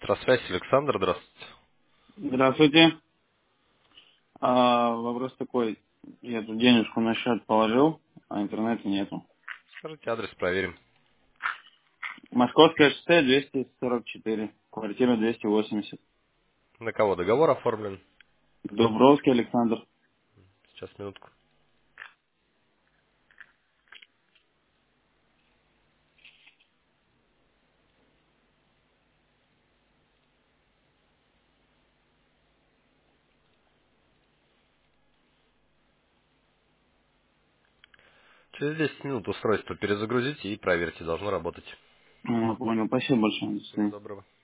Электросвязь, Александр, здравствуйте. Здравствуйте. Вопрос такой. Я тут денежку на счет положил, а интернета нету. Скажите адрес, проверим. Московское шоссе 244, квартира 280. На кого договор оформлен? Дубровский Александр. Сейчас, минутку. Через 10 минут устройство перезагрузите и проверьте, должно работать. Понял. Спасибо большое. До Всего свидания. доброго.